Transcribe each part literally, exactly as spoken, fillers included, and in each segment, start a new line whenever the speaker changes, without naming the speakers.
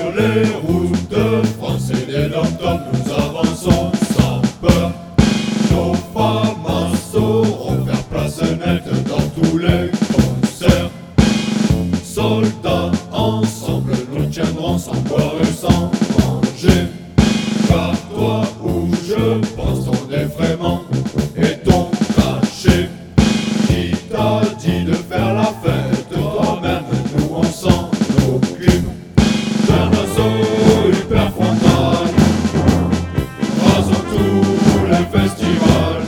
Sur les routes de France et des dom-toms, nous avançons sans peur. Nos femmes sauront faire place nette dans tous les concerts. Soldats, ensemble, nous tiendrons sans boire et sans manger. Car toi où je pense, ton défraiement et ton cachet. Qui t'a dit de faire la fête, toi-même, nous on s'en occupe. D'un assaut hyper frontal, rasons tous les festivals.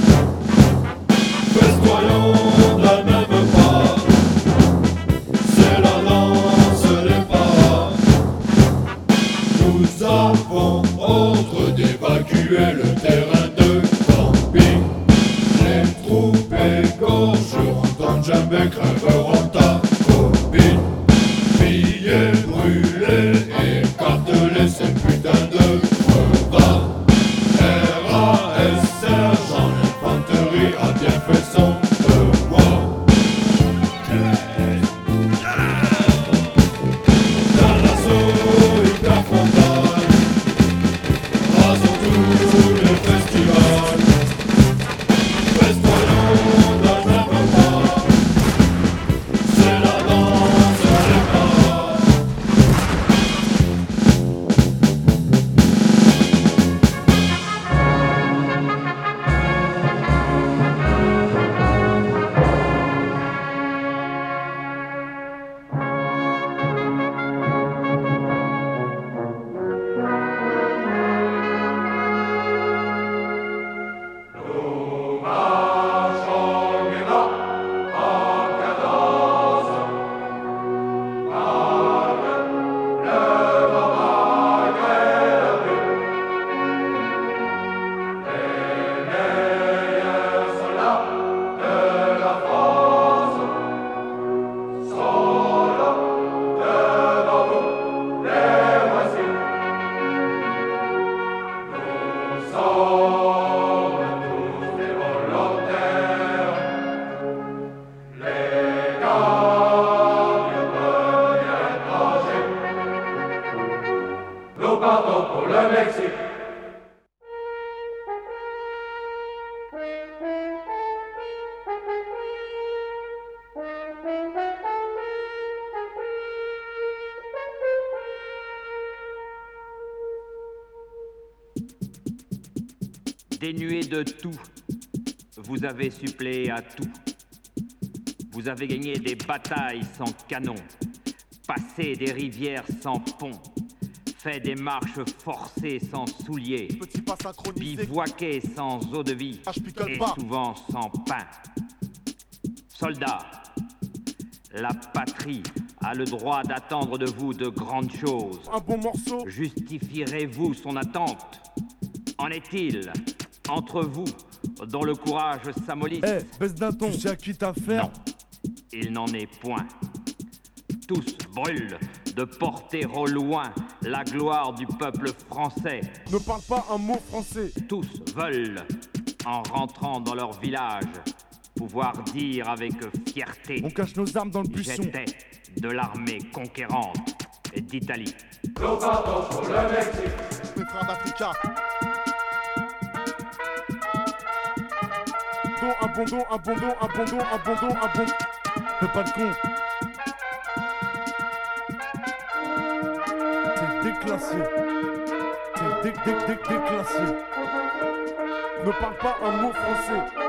Festoyons d'un même pas, c'est la danse des pas. Nous avons ordre d'évacuer le terrain de camping. Les troupes égorgeront ton djembé, crèveront ta copine. Billets brûlés, écartelés, ces putains de crevards. R A S, sergent l'infanterie, a bien fait son devoir. D'un assaut hyper frontal, rasons tous les festivals. Festoyons d'un même pas, c'est la danse des pas.
Nous partons pour le Mexique.
Dénué de tout, vous avez suppléé à tout. Vous avez gagné des batailles sans canon, passé des rivières sans pont, fait des marches forcées sans souliers, bivouaqué sans eau de vie et souvent sans pain. Soldats, la patrie a le droit d'attendre de vous de grandes choses.
Un bon morceau.
Justifierez-vous son attente? En est-il entre vous dont le courage s'amollisse?
Eh, hey, baisse d'un ton, tu sais à qui t'as affaire?
Non, il n'en est point. Tous brûlent de porter au loin la gloire du peuple français.
Ne parle pas un mot français.
Tous veulent, en rentrant dans leur village, pouvoir dire avec fierté:
on cache nos armes dans le buisson.
J'étais de l'armée conquérante d'Italie.
Nous partons pour le Mexique.
Mes frères d'Africa. Don, un bon don, un bon don, un bon don, un bon don, un bon. Fais pas le con. T'es déclassé. T'es dé dé dé déclassé. Ne parle pas un mot français.